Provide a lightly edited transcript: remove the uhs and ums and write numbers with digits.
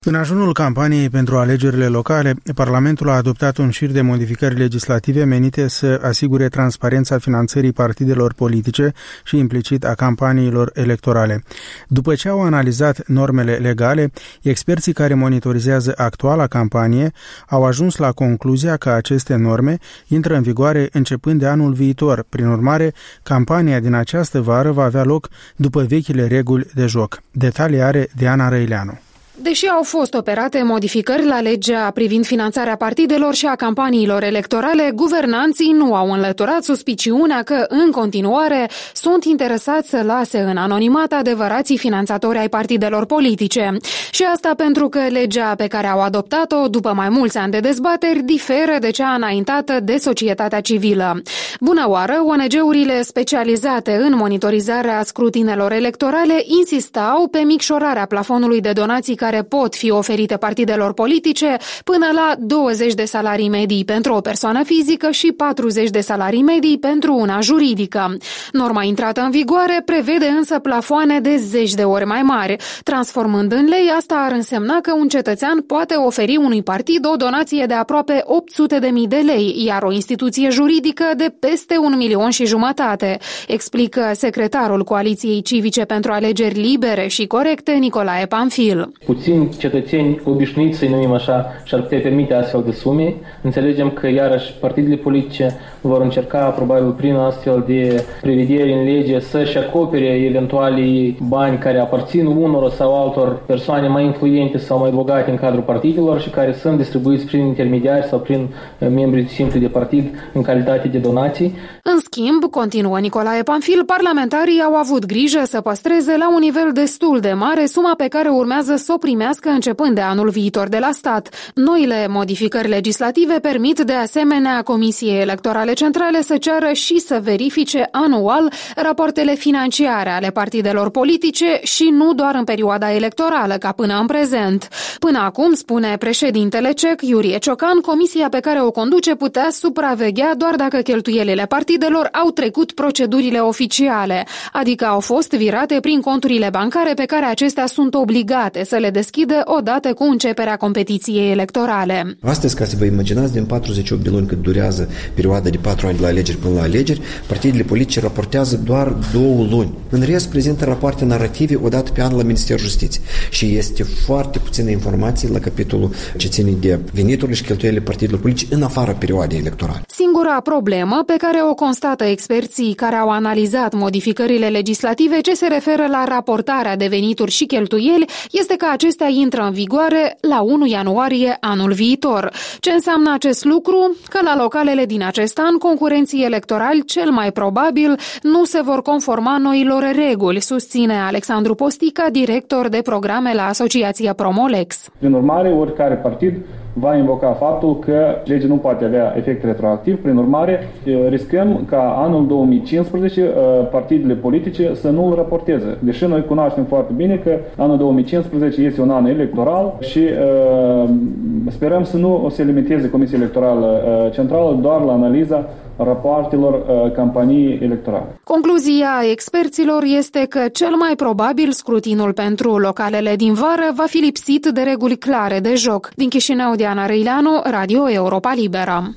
În ajunul campaniei pentru alegerile locale, Parlamentul a adoptat un șir de modificări legislative menite să asigure transparența finanțării partidelor politice și implicit a campaniilor electorale. După ce au analizat normele legale, experții care monitorizează actuala campanie au ajuns la concluzia că aceste norme intră în vigoare începând de anul viitor. Prin urmare, campania din această vară va avea loc după vechile reguli de joc. Detalii are Diana Răileanu. Deși au fost operate modificări la legea privind finanțarea partidelor și a campaniilor electorale, guvernanții nu au înlăturat suspiciunea că, în continuare, sunt interesați să lase în anonimat adevărații finanțatori ai partidelor politice. Și asta pentru că legea pe care au adoptat-o, după mai mulți ani de dezbateri, diferă de cea înaintată de societatea civilă. Bună oară, ONG-urile specializate în monitorizarea scrutinelor electorale insistau pe micșorarea plafonului de donații care pot fi oferite partidelor politice până la 20 de salarii medii pentru o persoană fizică și 40 de salarii medii pentru una juridică. Norma intrată în vigoare prevede însă plafoane de 10 de ori mai mari. Transformând în lei, asta ar însemna că un cetățean poate oferi unui partid o donație de aproape 800.000 de lei, iar o instituție juridică de peste 1,5 milioni, explică secretarul Coaliției Civice pentru Alegeri Libere și Corecte, Nicolae Pamfil. Puțini cetățeni obișnuiți, să-i numim așa, și-ar putea permite astfel de sume. Înțelegem că, iarăși, partidele politice vor încerca, probabil, prin astfel de prevederi în lege, să-și acopere eventualii bani care aparțin unor sau altor persoane mai influente sau mai bogate în cadrul partidelor și care sunt distribuiți prin intermediari sau prin membri simpli de partid în calitate de donații. În schimb, continuă Nicolae Pamfil, parlamentarii au avut grijă să păstreze la un nivel destul de mare suma pe care urmează să o primească începând de anul viitor de la stat. Noile modificări legislative permit de asemenea Comisiei Electorale Centrale să ceară și să verifice anual rapoartele financiare ale partidelor politice și nu doar în perioada electorală, ca până în prezent. Până acum, spune președintele CEC, Iurie Ciocan, comisia pe care o conduce putea supraveghea doar dacă cheltuielile partidelor au trecut procedurile oficiale, adică au fost virate prin conturile bancare pe care acestea sunt obligate să le deschidă odată cu începerea competiției electorale. Astăzi, ca să vă imaginați, din 48 de luni cât durează perioada de 4 ani de la alegeri până la alegeri, partidele politice raportează doar 2 luni. În rest, prezintă rapoarte narrative odată pe an la Ministerul Justiției. Și este foarte puțină informație la capitolul ce ține de veniturile și cheltuielile partidelor politice în afara perioadei electorale. Singura problemă pe care o constată experții care au analizat modificările legislative ce se referă la raportarea de venituri și cheltuieli este că acestea intră în vigoare la 1 ianuarie anul viitor. Ce înseamnă acest lucru? Că la localele din acest an, concurenții electorali cel mai probabil nu se vor conforma noilor reguli, susține Alexandru Postica, director de programe la Asociația Promolex. Prin urmare, oricare partid va invoca faptul că legea nu poate avea efect retroactiv. Prin urmare, riscăm ca anul 2015 partidele politice să nu îl raporteze. Deși noi cunoaștem foarte bine că anul 2015 este un an electoral și sperăm să nu se limiteze Comisia Electorală Centrală doar la analiza rapoartelor campaniei electorale. Concluzia experților este că cel mai probabil scrutinul pentru localele din vară va fi lipsit de reguli clare de joc. Din Chișinău, Diana Răileanu, Radio Europa Liberă.